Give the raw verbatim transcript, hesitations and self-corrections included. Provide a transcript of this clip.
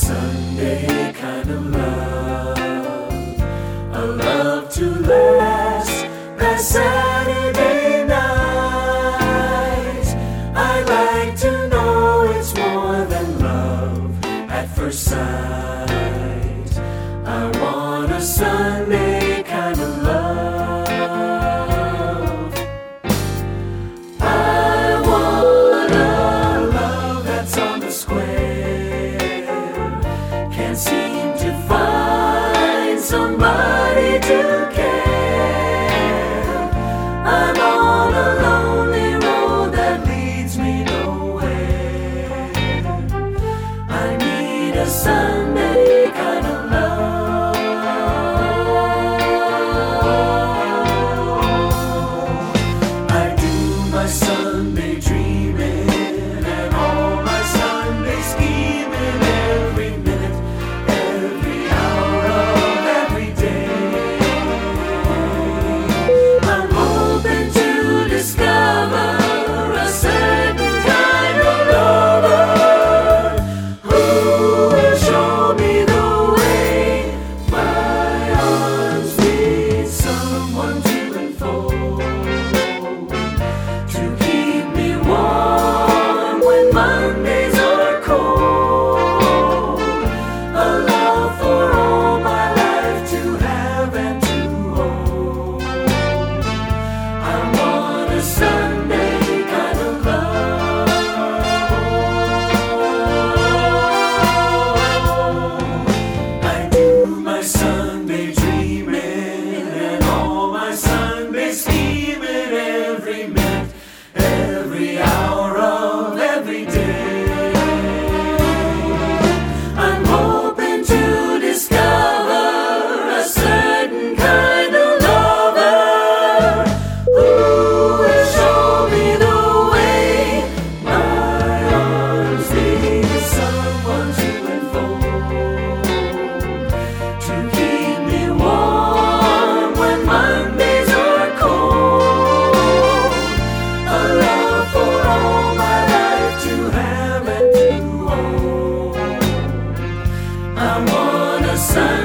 Sunday kind of love, a love to last past Saturday night. I like to know it's more than love at first sight. I want a Sunday kind of love. I want a love that's on the square. Can't seem to find somebody to care. I'm on a lonely road that leads me nowhere. I need a Sunday kind of love. I do my Sunday dreaming and all my Sunday scheming every minute, every hour of every day. I'm hoping to discover a certain kind of lover who will show me the way. My arms need someone to enfold, to keep me warm when Mondays are cold. A love for all my life to have and to hold. I want a Sunday kind of love. I do my Sunday dreaming and all my Sunday scheming every minute, every hour of every day. I'm hoping to discover a certain kind of lover who will show me the way. My arms need someone to enfold, to keep me warm when Mondays are cold. A love for all my life to have and to hold. I want a Sunday